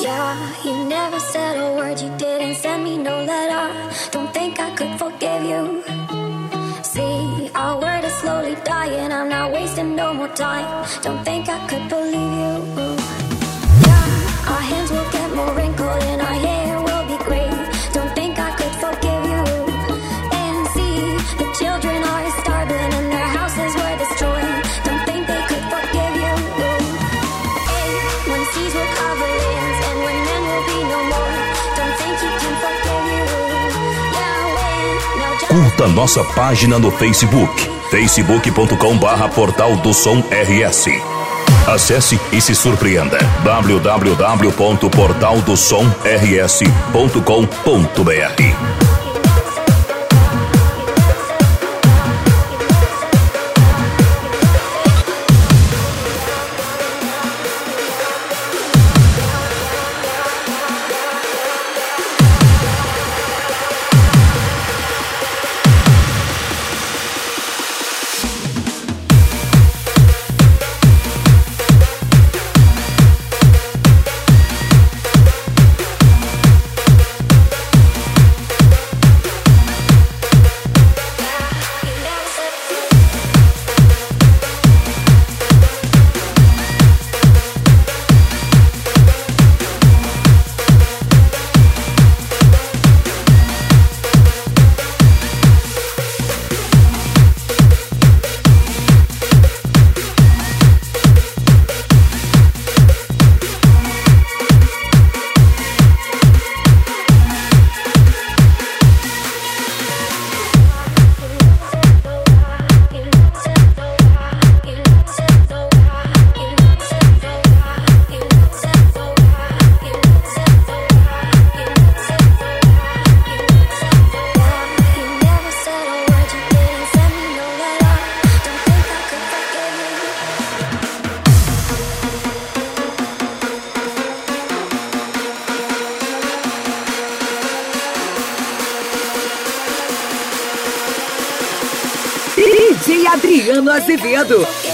Yeah, you never said a word, you didn't send me no letter. Don't think I could forgive you. See, our word is slowly dying, I'm not wasting no more time. Don't think I could believe you. Yeah, our hands will get more wrinkled and our hair will be gray. Don't think I could forgive you. And see, the children are starving and their houses were destroyed. Don't think they could forgive you. Hey, when seas will cover lands and when men will be no more. Don't think you can forgive you. Yeah, when, now just Curta nossa página no Facebook, facebook.com/Portal do Som RS. Acesse e se surpreenda. www.portaldosomrs.com.br. DJ Adriano Azevedo.